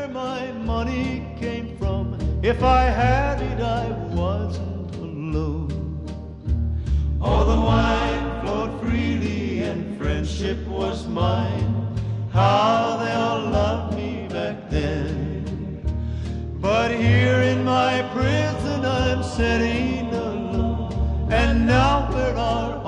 where my money came from. If I had it, I wasn't alone. Oh, the wine flowed freely and friendship was mine. How they all loved me back then. But here in my prison I'm sitting alone, and now where are